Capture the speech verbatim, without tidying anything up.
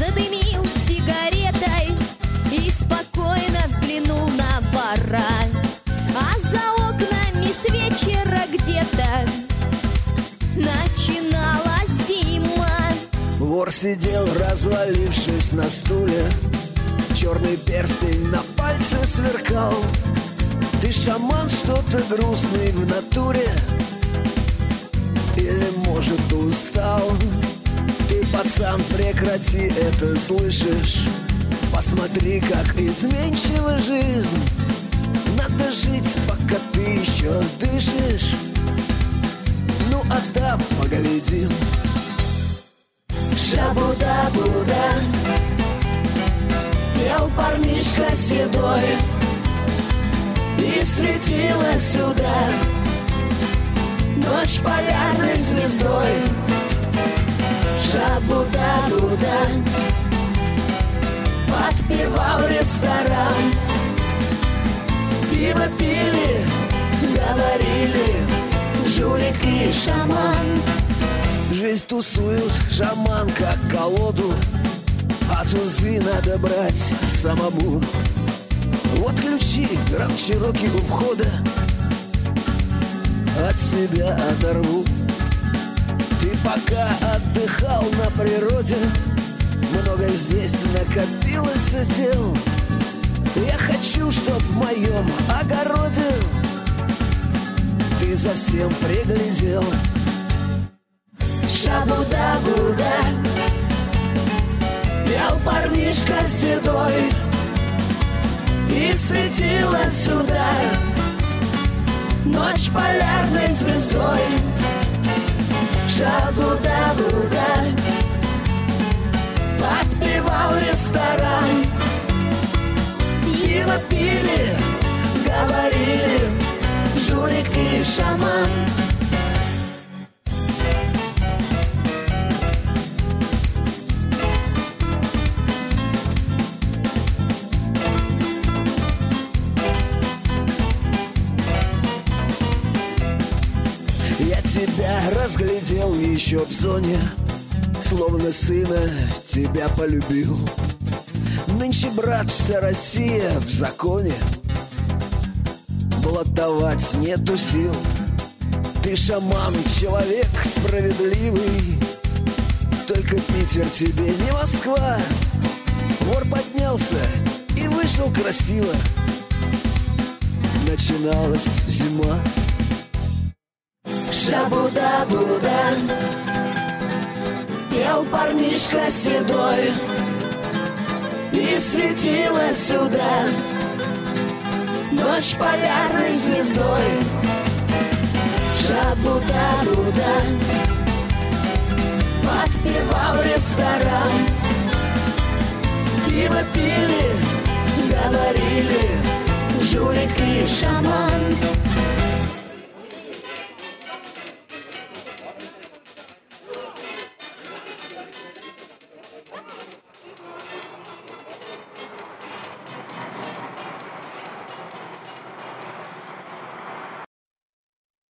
задымил сигаретой и спокойно взглянул на вора. А за окнами с вечера где-то начиналась зима. Вор сидел, развалившись на стуле, черный перстень на пальце сверкал. Ты шаман, что-то грустный в натуре, или, может, устал? Ты, пацан, прекрати это, слышишь? Посмотри, как изменчива жизнь. Надо жить, пока ты еще дышишь. Ну, а там поглядим. Шабуда-буда, пел парнишка седой, и светила сюда ночь полярной звездой. Шабуда-буда, подпевал ресторан. Пиво пили, говорили, жулик и шаман. Жизнь тусуют, шаман как колоду, а тузы надо брать самому. Вот ключи, Гранд Чироки у входа, от себя оторву. Ты пока отдыхал на природе, много здесь накопилось дел. Я хочу, чтоб в моем огороде ты за всем приглядел. Шабуда-буда, пел парнишка седой, и светила сюда ночь полярной звездой. Шабуда-буда, подпевал ресторан. Пиво пили, говорили, жулик и шаман. Тебя разглядел еще в зоне, словно сына тебя полюбил. Нынче, брат, вся Россия в законе, блатовать нету сил. Ты шаман, человек справедливый, только Питер тебе не Москва. Вор поднялся и вышел красиво, начиналась зима. Шабуда-буда, пел парнишка седой, и светила сюда ночь полярной звездой. Шабуда-буда, подпевал ресторан. Пиво пили, говорили, жулик и шаман.